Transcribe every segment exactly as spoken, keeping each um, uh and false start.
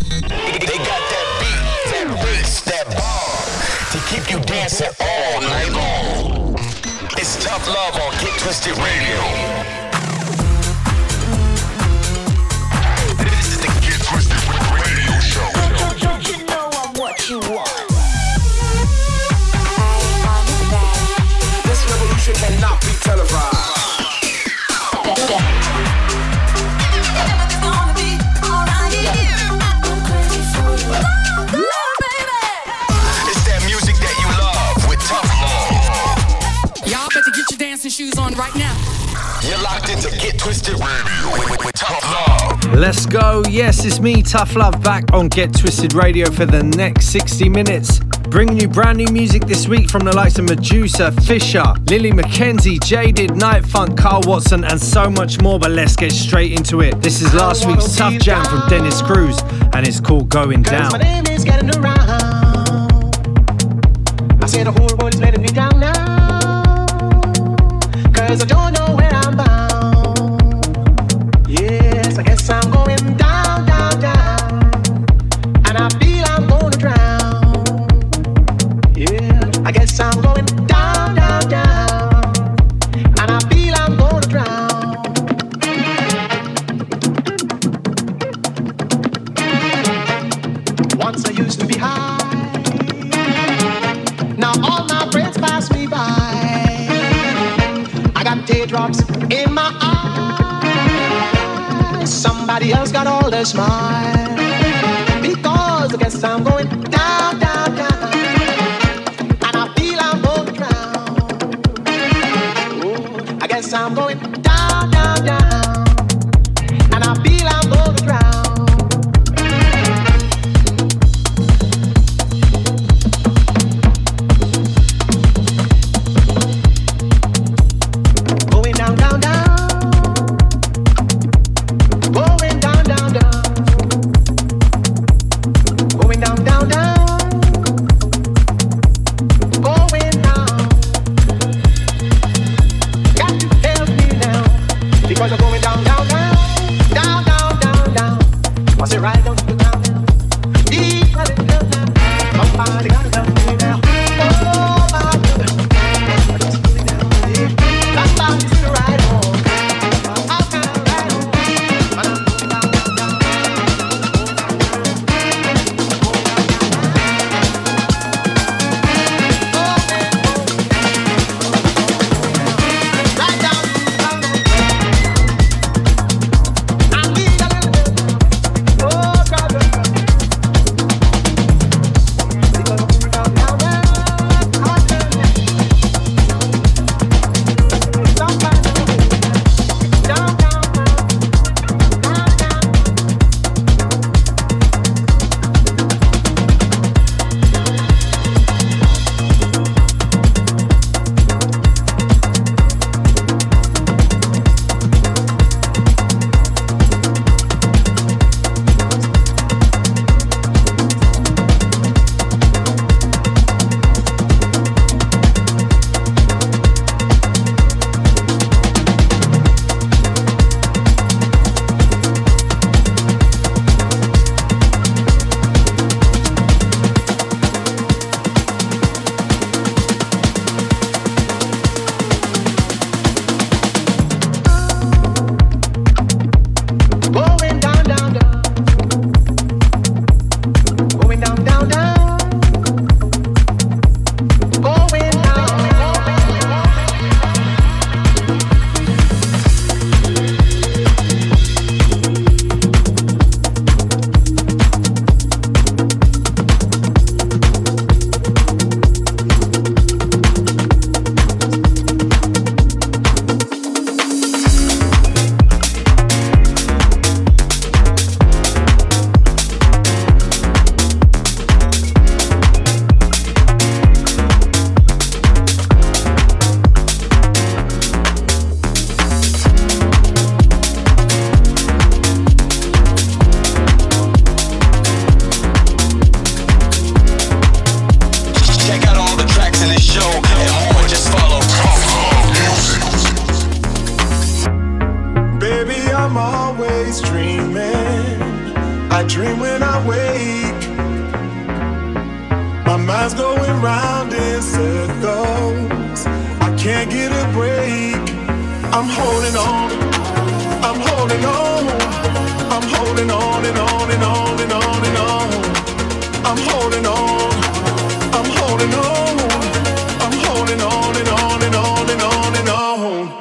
They got that beat, that bass, that bar to keep you dancing all night long. It's Tough Love on Get Twisted Radio. This is the Get Twisted Radio Show. Don't, don't you know I'm what you want? This revolution cannot be televised. Shoes on right now. You're locked into Get Twisted Radio with, with Tough Love. Let's go. Yes, it's me, Tough Love, back on Get Twisted Radio for the next sixty minutes. Bringing you brand new music this week from the likes of Medusa, Fisher, Lily McKenzie, Jaded, Night Funk, Carl Watson, and so much more. But let's get straight into it. This is last week's Tough Jam from Dennis Cruz, and it's called Going Down. My name is getting around. I say the whole world is letting me down now. Cause I don't know where I'm bound. Yes, I guess I'm going down, down, down. And I feel I'm gonna drown. Yeah, I guess I'm going down, down, down. And I feel I'm gonna drown. Once I used to be high. Now all my friends pass me by. I got teardrops in my eyes. Somebody else got all their smile. Because I guess I'm going down, down, down. And I feel I'm going to drown. Oh, I guess I'm going down, down, down. And I feel I'm going to drown. dream when I wake. My mind's going round in circles. I can't get a break. I'm holding on. I'm holding on. I'm holding on and on and on and on and on. I'm holding on. I'm holding on. I'm holding on and on and on and on and on.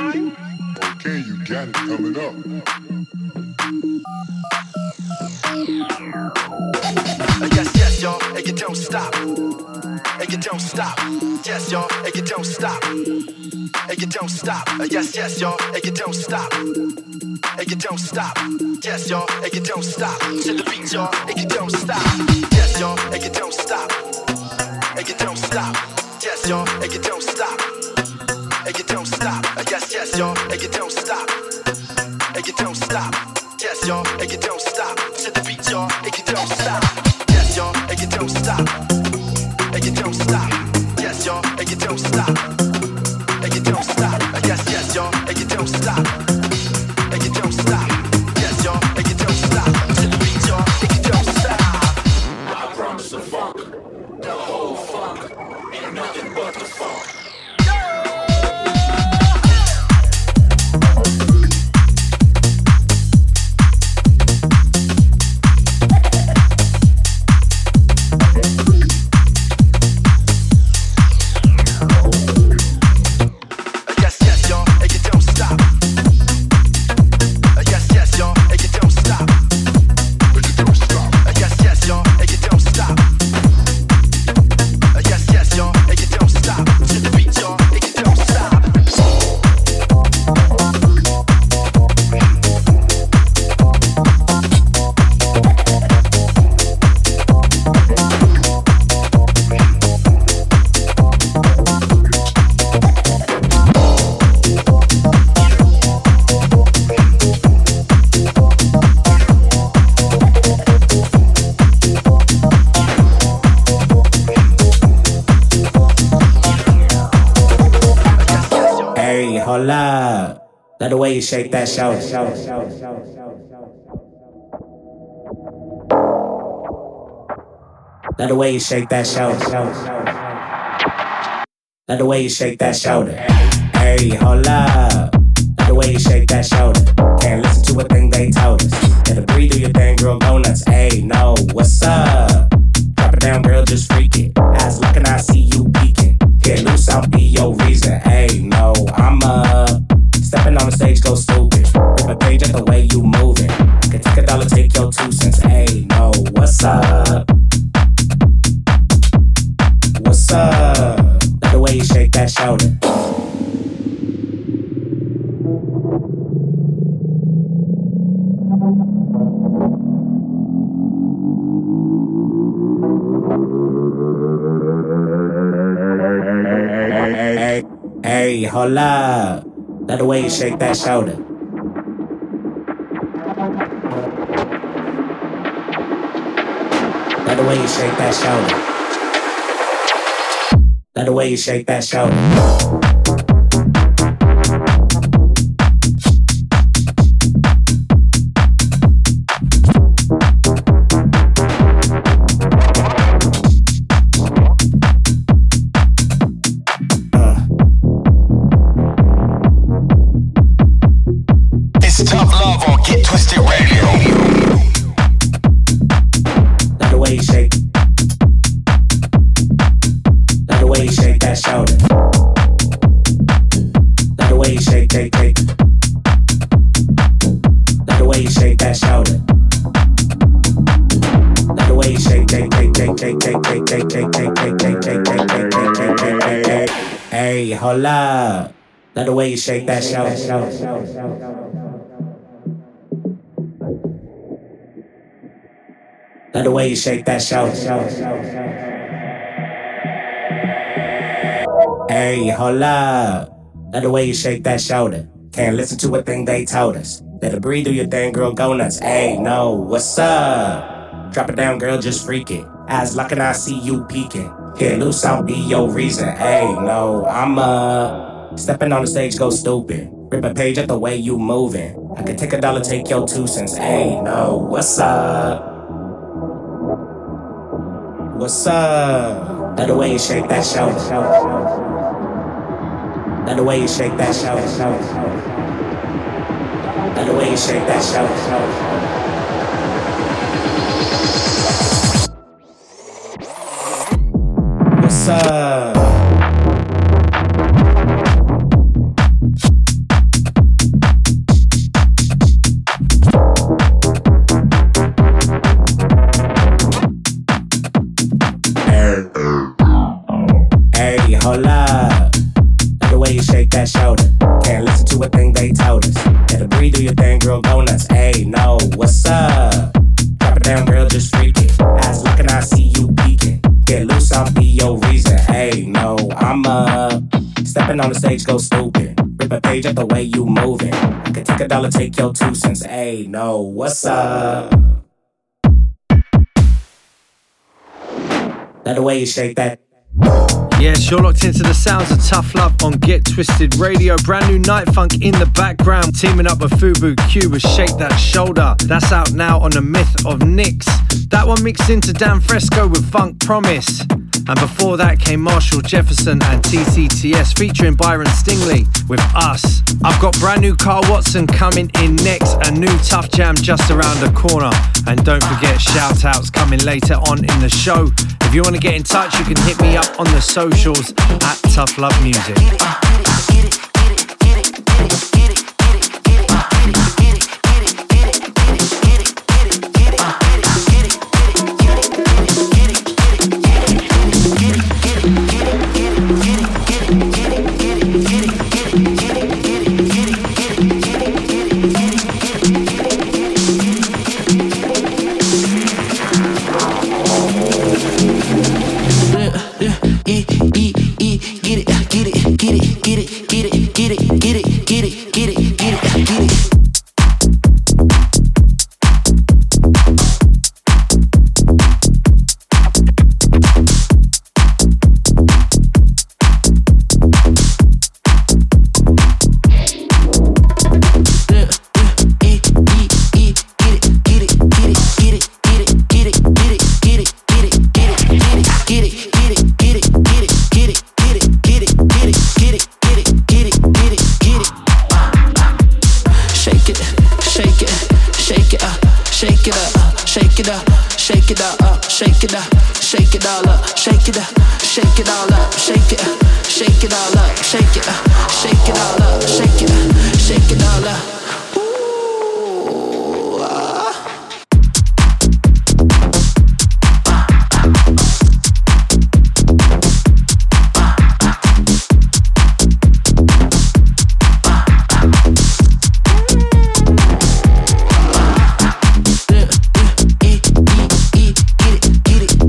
Okay, you got it coming up. Yes, yes, y'all, and you don't stop. And you don't stop. Yes, y'all, and you don't stop. And you don't stop. Yes, yes, y'all, and you don't stop. And you don't stop. Yes, y'all, and you don't stop. To the beat, y'all, and you don't stop. Yes, y'all, and you don't stop. And you don't stop. Yes, y'all, and you don't stop. And you don't stop. Yes, yes, y'all, and you don't stop. And you don't stop. Yes, y'all, and you don't stop. To the beat, y'all, and you don't stop. Yes, y'all, and you don't stop. And you don't stop. Yes, y'all, and you don't stop. And you don't stop. Yes, yes, y'all, and you don't stop. And you don't stop. Yes, y'all, and you don't stop. To the beat, y'all, and you don't stop. I promise the funk, the whole funk, ain't nothing but the funk. Love the way you shake that shoulder. Love the way you shake that shoulder. Love the way you shake that shoulder. Hey, hold up. Love the way you shake that shoulder. Can't listen to a thing they told us. Let it breathe, do your thing, girl, go nuts. Hey, no, what's up? Drop it down, girl, just freak it. Eyes looking, I see you peeking. Get loose, I'll be your reason. Hey, no, I'm up. Stepping on the stage, go stupid. Rip a page at the way you moving. I can take a dollar, take your two cents. Hey, no, what's up? What's up? Love the way you shake that shoulder. Hey, hey, hey, hold up. Love the way you shake that shoulder. Love the way you shake that shoulder. Love the way you shake that shoulder. Tough Love on Get Twisted Radio. Love the way you shake. Love the way you shake that shoulder. Love the way you shake, take, take. Love the way you shake that shoulder. Love the way you shake, take, take, take, take, take, take, take, take, take, take, take, take, take, take, take, take, take, take. Hey, hold up. Love the way you shake that shoulder. Love the way you shake that shoulder. Hey, hold up. Love the way you shake that shoulder. Can't listen to a thing they told us. Let it breathe, do your thing, girl, go nuts. Hey, no, what's up? Drop it down, girl, just freak it. Eyes locking, I see you peeking. Get loose, I'll be your reason. Hey, no, I'm uh stepping on the stage, go stupid. Rip a page at the way you moving. I could take a dollar, take your two cents. Hey, no, what's up? What's up? Love the way you shake that shoulder. Love the way you shake that shoulder. Love the way you shake that shoulder. What's up? way you shake that shoulder. Can't listen to a thing they told us. Gotta breathe, do your thing, girl, go nuts. Hey, no, what's up? Drop it down, girl, just freak it. Eyes looking, I see you peeking. Get loose, I'll be your reason. Hey, no, I'm up. Stepping on the stage, go stupid. Rip a page at the way you moving. I could take a dollar, take your two cents. Hey, no, what's up? That the way you shake that. Yes, you're locked into the sounds of Tough Love on Get Twisted Radio. Brand new Night Funk in the background, teaming up with Fubu Q with Shake That Shoulder. That's out now on the Myth of Nix. That one mixed into Dan Fresco with Funk Promise. And before that came Marshall Jefferson and T C T S featuring Byron Stingley with Us. I've got brand new Carl Watson coming in next, a new Tough Jam just around the corner. And don't forget shout outs coming later on in the show. If you want to get in touch, you can hit me up on the socials at Tough Love Music.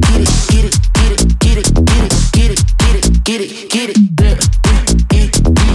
Get it, get it, get it, get it, get it, get it, get it, get it, get it,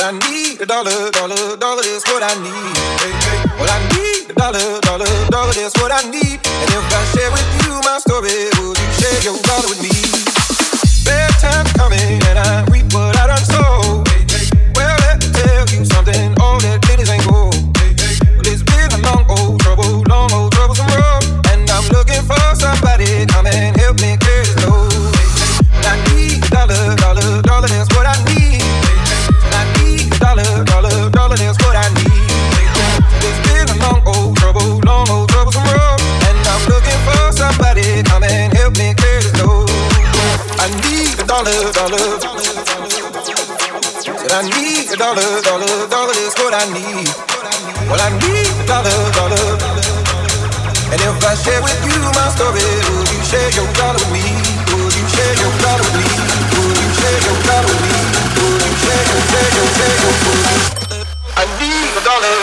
I need a dollar, dollar, dollar, that's what I need. Hey, hey. Well, I need a dollar, dollar, dollar, that's what I need. And if I share with you my story, would you share your dollar with me? Bad times coming and I reap what I done sow. Hey, hey. Well, let me tell you something, all that glitters ain't gold. Hey, hey. Well, it's been a long old trouble, long old troublesome road. And I'm looking for somebody come and help me clear this load. Hey, hey. Well, I need a dollar, dollar, dollar, that's what I need. Dollar, dollar, dollar, that's what I need. It's been a long old trouble, long old troublesome road. And I'm looking for somebody come and help me clear this load. I need a dollar, dollar. Said I need a dollar, dollar, dollar, that's what I need. Well, I need a dollar, dollar. And if I share with you my story, would you share your dollar with me? Would you share your dollar with me? Would you share your dollar with me? Would you share your, share your, share your, would you? I need a dollar.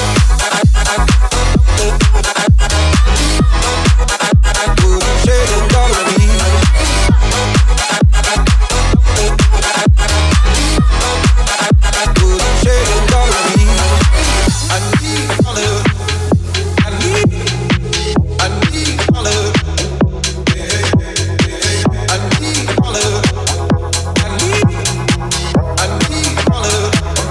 Would you share your dollar with me? Would you share your dollar with me? I need a dollar. I need, I need a dollar. I need a dollar. I need, I need a dollar.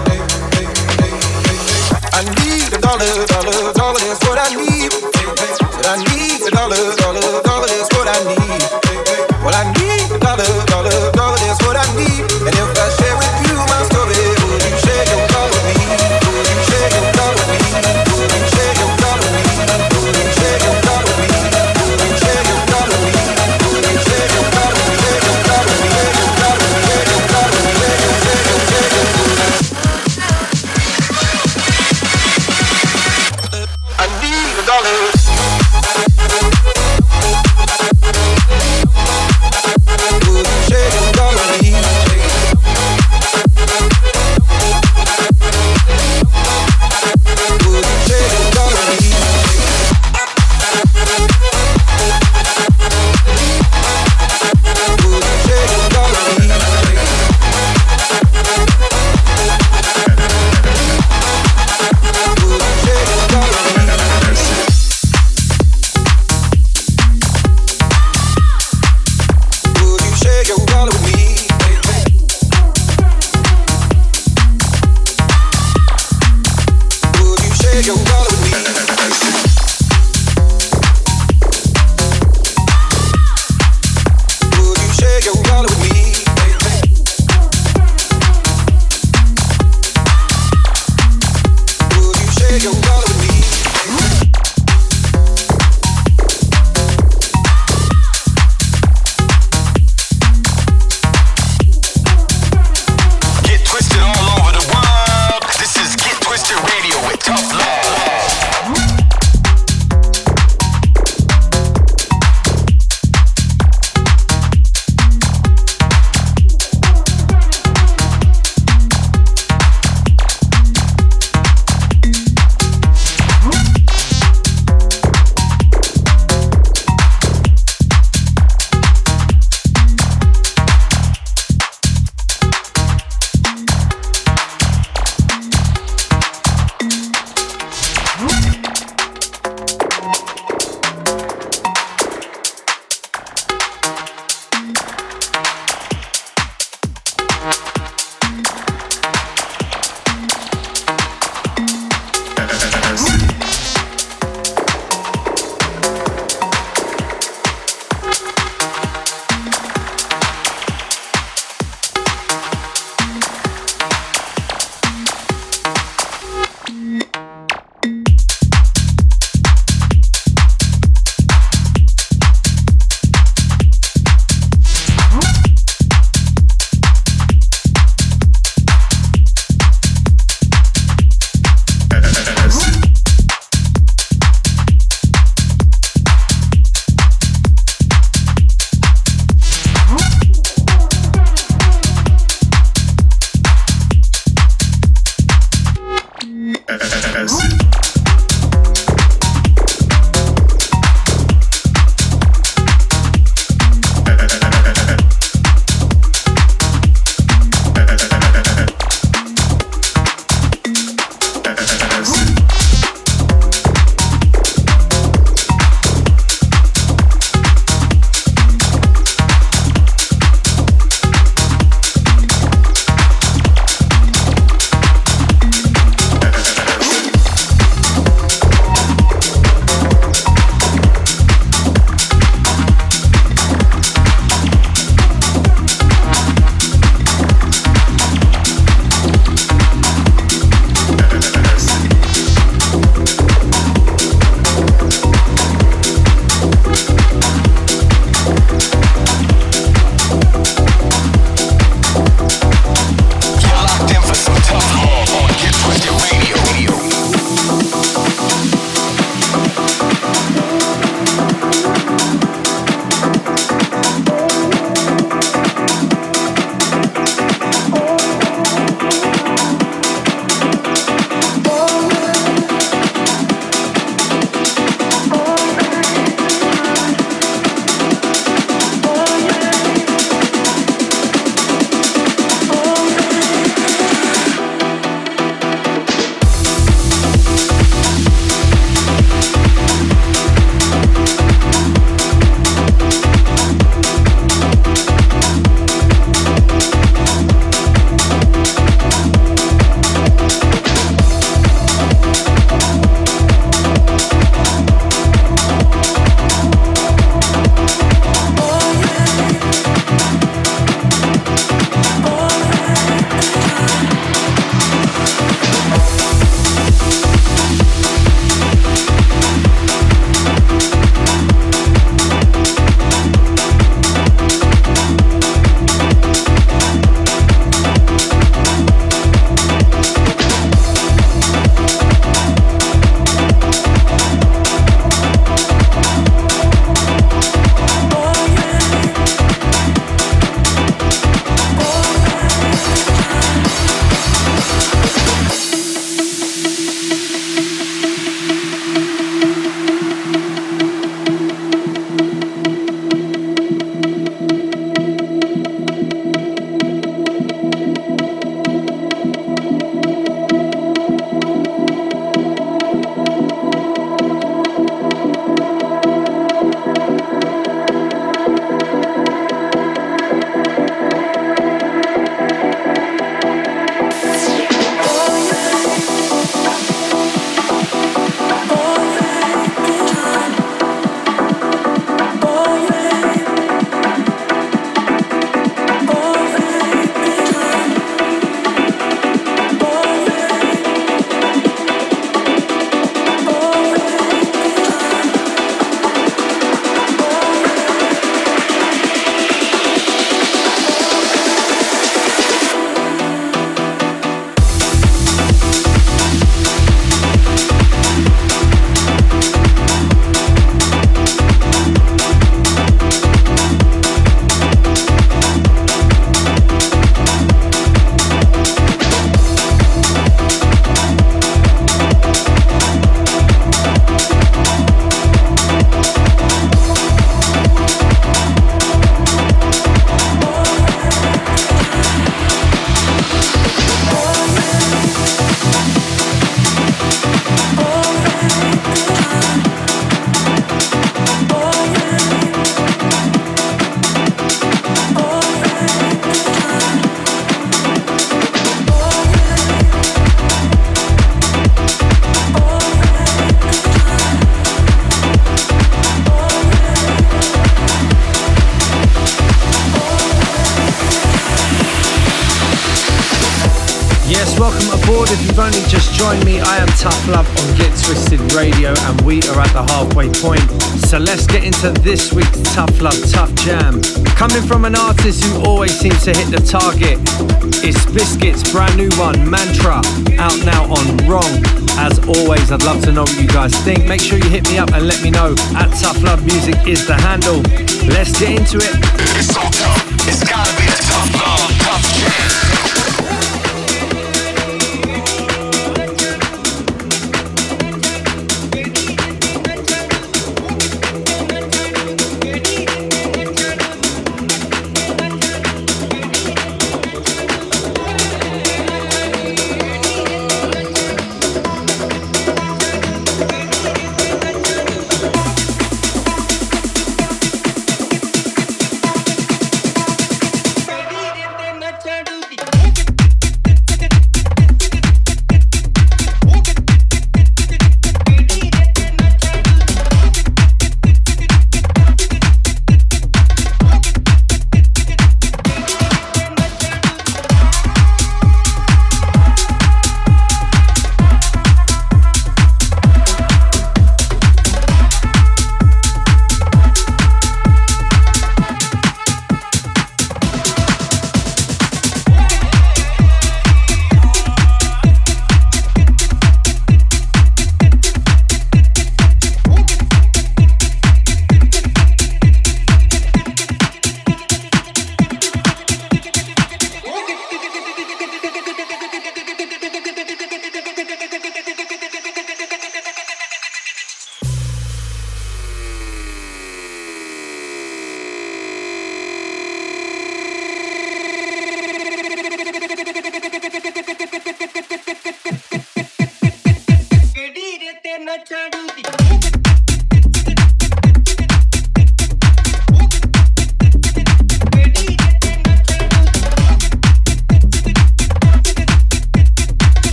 I need a dollar, dollar, dollar, that's what I need. I need a dollar, dollar, dollar, that's what I need. Well, I need a dollar, dollar, dollar, that's what I need. And if I share with you my story, would you share your dollar with me? Would you share your dollar with me? Would you share your dollar with me? Would you share your dollar with me? Would you share your dollar with me? Would you share your dollar with me? Share your dollar with me? Share your dollar with me? Share your dollar with me? Share your, share your, share your, share your. I need a dollar. Would you share your dollar with me? welcome aboard. If you've only just joined me, I am Tough Love on Get Twisted Radio, and we are at the halfway point. So let's get into this week's Tough Love Tough Jam. Coming from an artist who always seems to hit the target, it's Biscuit's brand new one, Mantra, out now on Wrong. As always, I'd love to know what you guys think. Make sure you hit me up and let me know. At Tough Love Music is the handle. Let's get into it. It's so tough, it's gotta be a tough love, tough jam. Turn to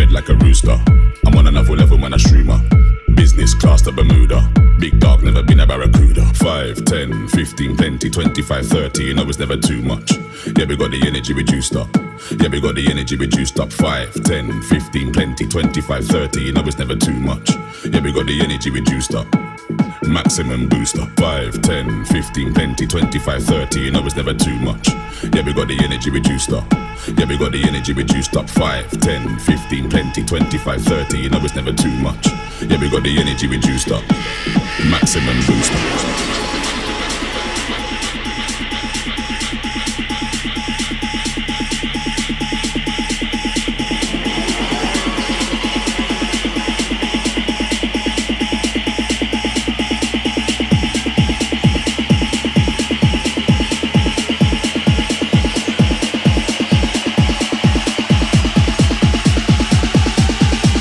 head like a rooster. I'm on another level, man, a streamer. Business class to Bermuda. Big dog, never been a barracuda. five, ten, fifteen, plenty, twenty-five, thirty. You know it's never too much. Yeah, we got the energy reduced up. Yeah, we got the energy reduced up. five, ten, fifteen, plenty, twenty-five, thirty. You know it's never too much. Yeah, we got the energy reduced up. Maximum booster. five, ten, fifteen, plenty, twenty-five, thirty. You know it's never too much. Yeah, we got the energy reduced up. Yeah, we got the energy reduced up. five, ten, fifteen, plenty, twenty-five, thirty. You know it's never too much. Yeah, we got the energy reduced up. Maximum booster.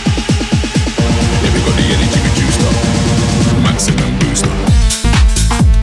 Maximum booster.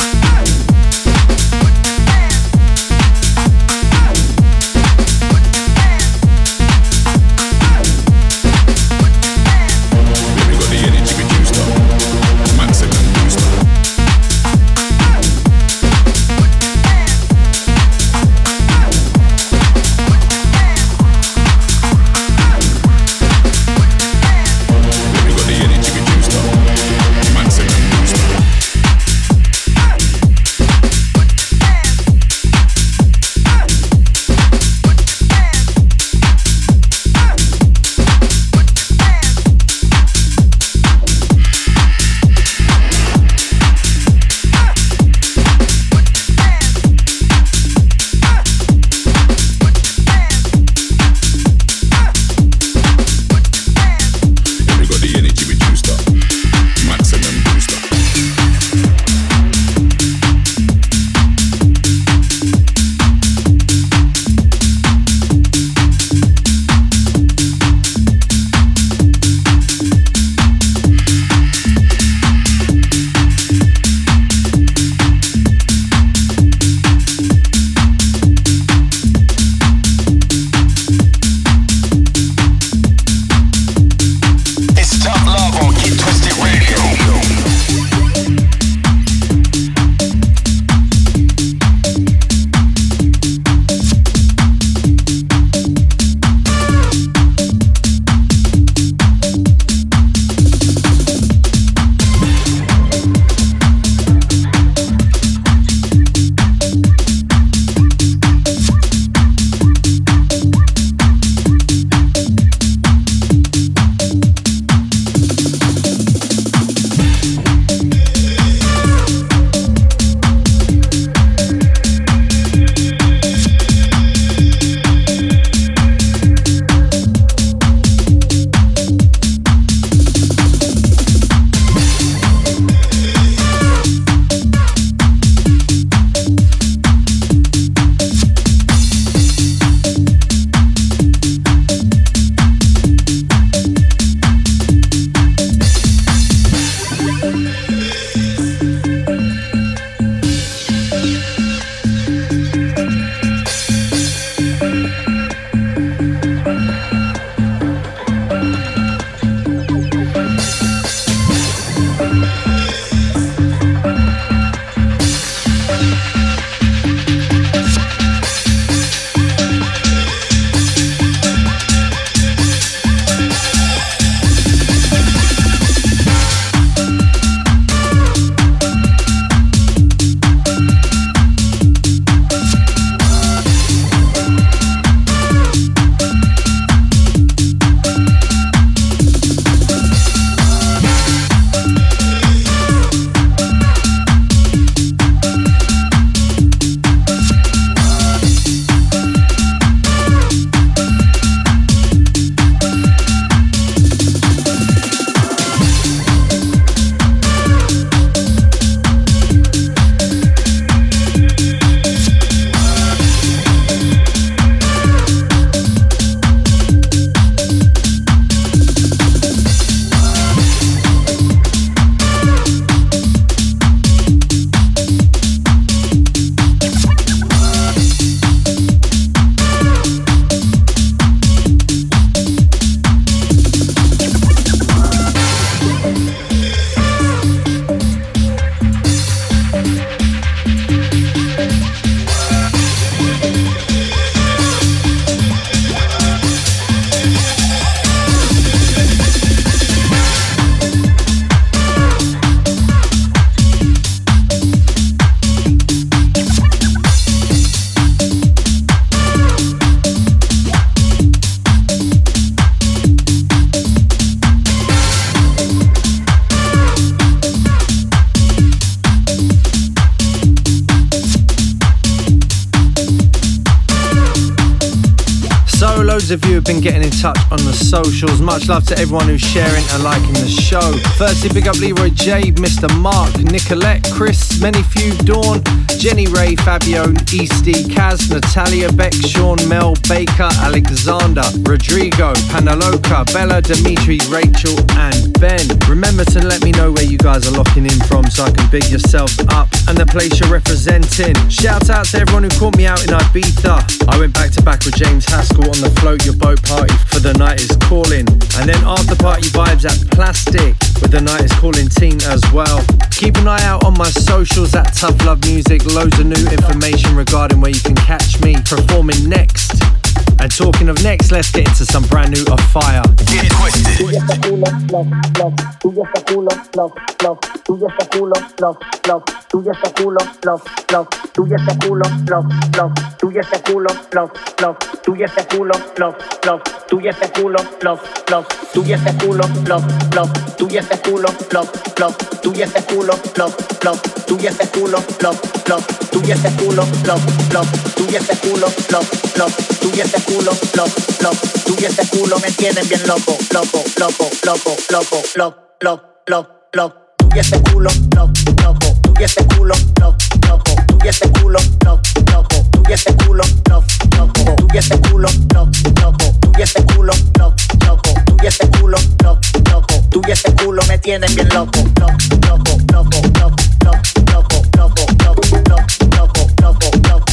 Loads of you have been getting in touch on the socials. Much love to everyone who's sharing and liking the show. Firstly, big up Leroy J, Mister Mark, Nicolette, Chris, Many Few, Dawn, Jenny Ray, Fabio, Easty, Kaz, Natalia, Beck, Sean, Mel, Baker, Alexander, Rodrigo, Panaloka, Bella, Dimitri, Rachel and Ben. Remember to let me know where you guys are locking in from so I can big yourselves up and the place you're representing. Shout out to everyone who caught me out in Ibiza. I went back to back with James Haskell on the Float Your Boat party for The Night Is Calling, and then after party vibes at Plastic with The Night Is Calling team as well. Keep an eye out on my socials at Tough Love Music. Loads of new information regarding where you can catch me performing next. And talking of next, let's get into some brand new of Fire. Get twisted. Tú ya está culo, love, love. Tú ya está culo, love, love. Tú ya está culo, love, love. Tú ya está culo, love, love. Tú ya está culo, love, love. Tú ya está culo, love, love. Tú ya está culo, love, love. Tú ya está culo, love, love. Tú ya está culo, love, love. Tú ya está culo, love, love. Tú ya está culo, love, love. Tú ya está culo, love, love. Tú ya está culo, love, love. Tú ya está culo, love, love. Tú ya está culo, love, love. Tú y ese culo me tienen bien loco, loco, loco, loco, loco, loco, loco, loco, loco. Tú y ese culo, loco, loco. Tú y ese culo, loco, loco. Tú y ese culo, loco, loco. Tú y ese culo, loco, loco. Tú y ese culo, loco, loco. Tú y ese culo, loco, loco. Tú y ese culo, loco, loco. Tú y ese culo me tienen bien loco, loco, loco, loco, loco, loco, loco, loco, loco, loco, loco, loco, loco.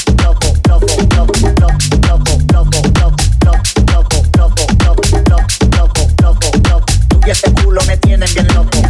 Y ese culo me tienen bien loco.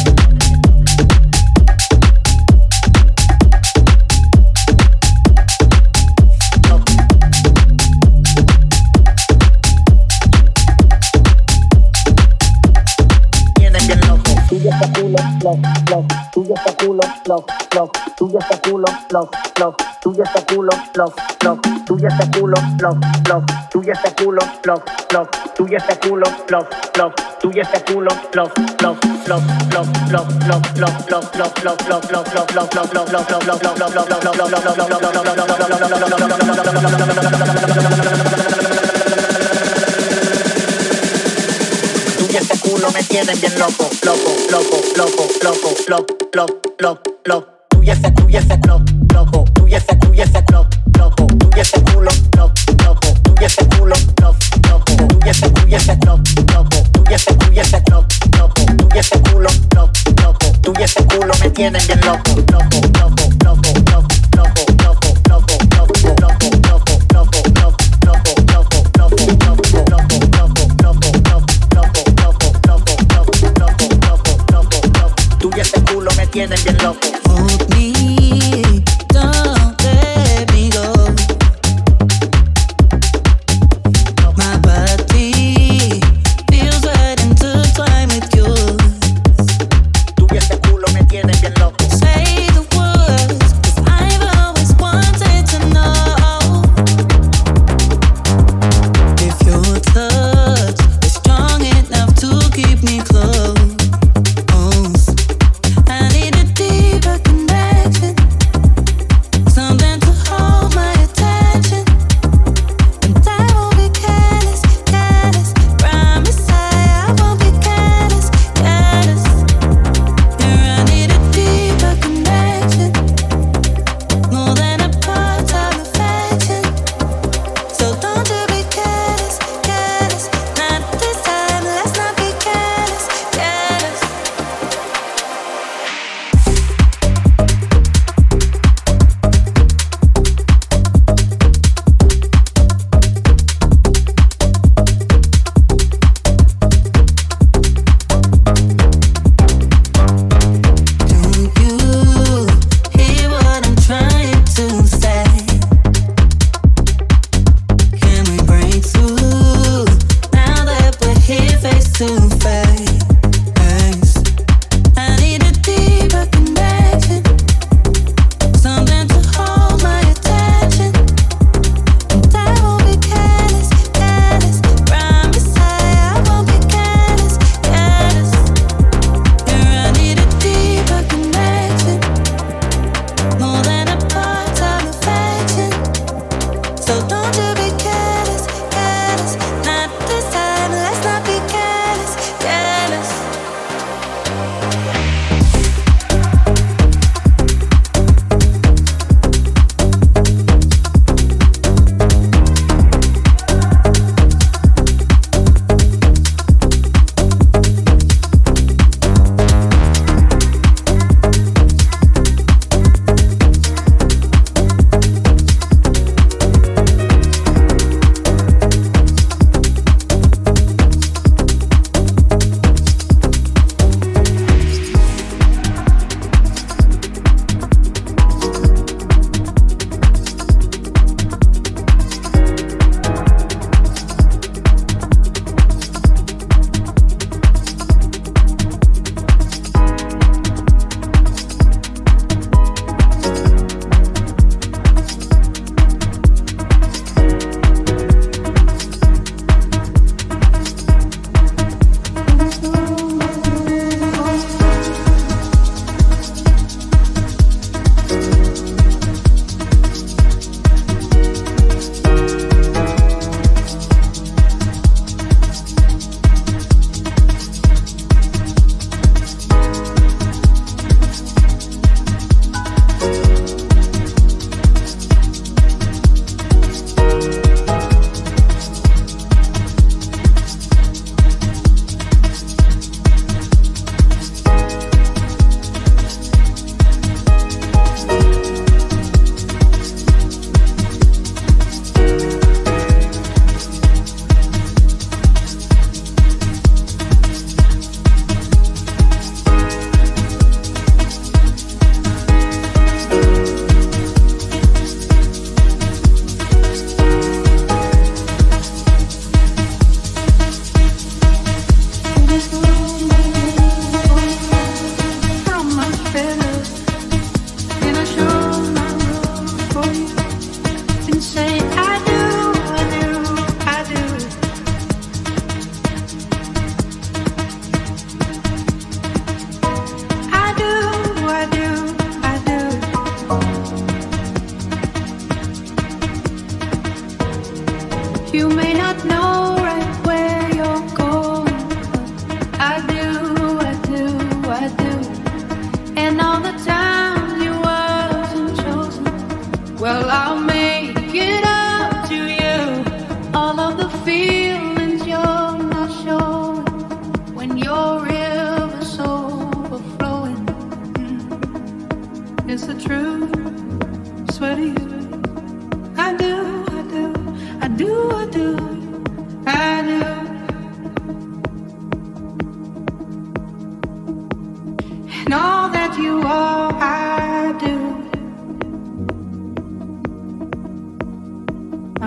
Tienen bien loco. Tú y ese culo, love, love. Tú y ese culo, love, love. Tú y ese culo, love, love. Tú y ese culo, love, love. Tú y ese culo, love, love. Tú y ese culo, love, love. Tú y ese culo, love, love. Tú y ese culo, love, love, love, love, love, love, love, love, love, love, love, love, love, love, love, love, love, love, tú y ese culo me tienen bien loco, loco, loco, loco, loco, loco, loco, loco, loco. Tú y ese, tú y ese, loco, loco. Tú y ese, tú y ese, loco, loco. Tú y ese culo, loco, loco. Tú y ese culo, loco, loco. Tú y ese, tú y ese, loco, loco. Tú y ese, tú y ese, loco, loco. Tú y ese culo, loco, loco. Tú y ese culo me tienen bien loco, loco, loco, loco, loco, loco, loco, loco, loco, loco, loco, loco, loco, loco, loco, loco, loco, loco. Tú y ese culo me tienen bien loco. Hold me, don't let me go. My body feels right intertwined with yours. Tú y ese culo me tienen bien loco. Say the words, 'cause I've always wanted to know if your touch is strong enough to keep me close. I need a deeper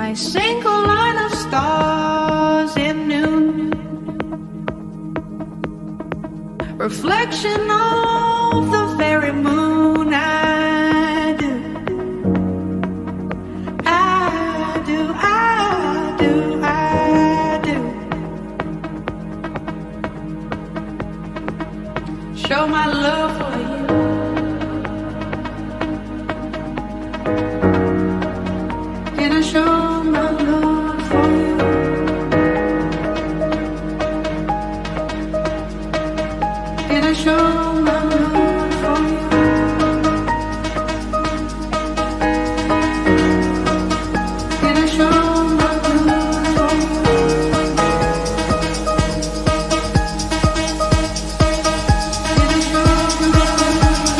my single line of stars in noon, reflection of the very moon. I do, I do, I do, I do. Show my love for you. Can I show my love for you? Can I show my love for you? Can I show my love for you? Can I show my love for you?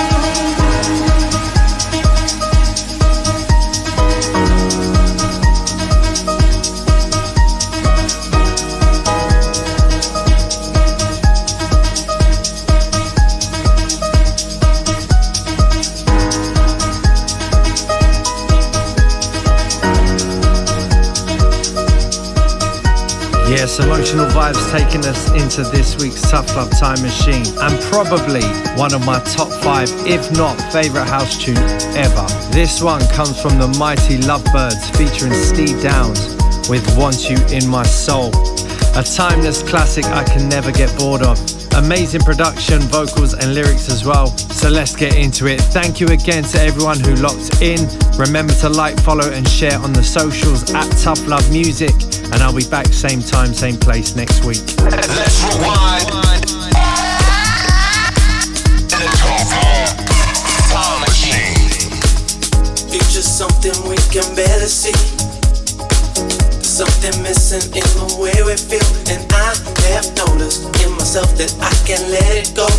Yes, Emotional Vibes taking us into this week's Tough Love Time Machine, and probably one of my top five, if not favourite house tune ever. This one comes from the mighty Lovebirds featuring Steve Downs with Want You In My Soul. A timeless classic I can never get bored of. Amazing production, vocals and lyrics as well. So let's get into it. Thank you again to everyone who locked in. Remember to like, follow and share on the socials at Tough Love Music. And I'll be back same time, same place next week. Let's rewind. In the Tough Love Time Machine. Picture something we can barely see. Something missing in the way we feel. And I have noticed in myself that I can't let it go.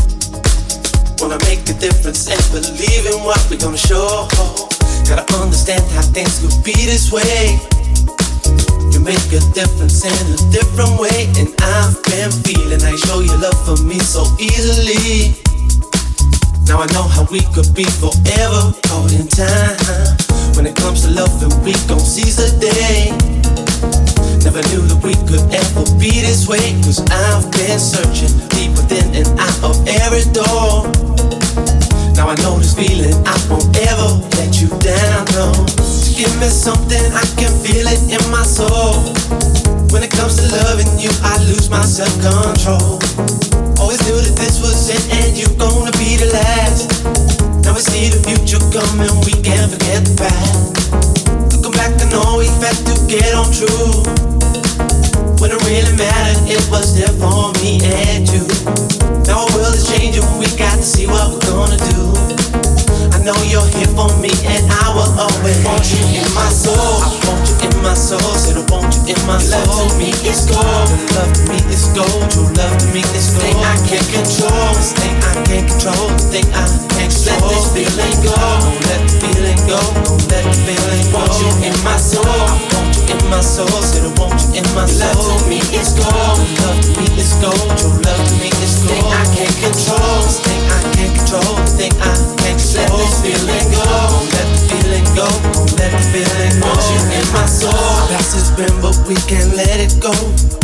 Wanna make a difference and believe in what we're gonna show. Gotta understand how things could be this way. You make a difference in a different way. And I've been feeling how you show your love for me so easily. Now I know how we could be forever caught in time. When it comes to love and we gon' seize the day. Never knew that we could ever be this way. Cause I've been searching deep within and out of every door. Now I know this feeling, I won't ever let you down, no. So give me something, I can feel it in my soul. When it comes to loving you, I lose my self-control. Always knew that this was it and you're gonna be the last. Now we see the future coming, we can't forget the past. Looking back, I know we had to get on true. When it really mattered, it was there for me and you. Now our world is changing, we got to see what we're gonna do. I know you're here for me and I will always want you in my soul. I want you in my soul, said I want you in my soul. Love to me is gold, your love to me is gold. Your love to me is gold. Thing I can't control, this thing I can't control, this thing I can't control. Let this feeling go, don't let the feeling go, don't let the feeling go. Want you in my soul, I want you in my soul, said I want you in my soul. Love to me is gold, your love to me is gold. Your love to me is gold. Thing I can't control, this thing I can't control, this thing I can't control. Let this feeling go, don't let the feeling go, don't let the feeling go. Want you in my soul. Past has been, but we can't let it go.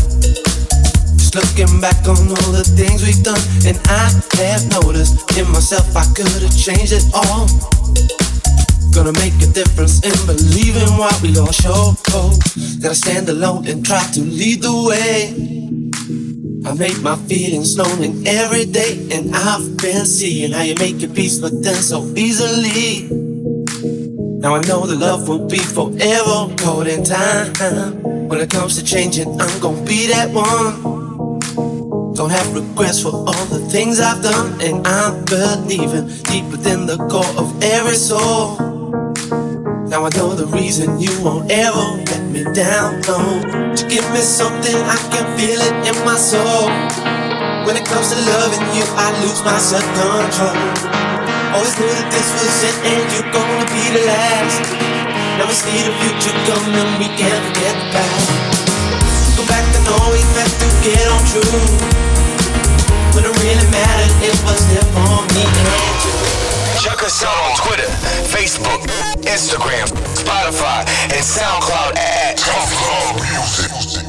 Just looking back on all the things we've done, and I have noticed in myself I could've changed it all. Gonna make a difference in believing what we all show. Gotta stand alone and try to lead the way. I make my feelings known in every day, and I've been seeing how you make your peace with them so easily. Now I know the love will be forever caught in time. When it comes to changing, I'm gonna be that one. Don't have regrets for all the things I've done, and I'm believing deep within the core of every soul. Now I know the reason you won't ever let me down, no. To give me something, I can feel it in my soul. When it comes to loving you, I lose my self-control. Always knew that this was it and you're gonna be the last. Now we see the future coming, we can't forget the past. Go back to know we had to get on true. When it really mattered, it was there for me and you. us out on Twitter, Facebook, Instagram, Spotify, and SoundCloud at Tough Love Music.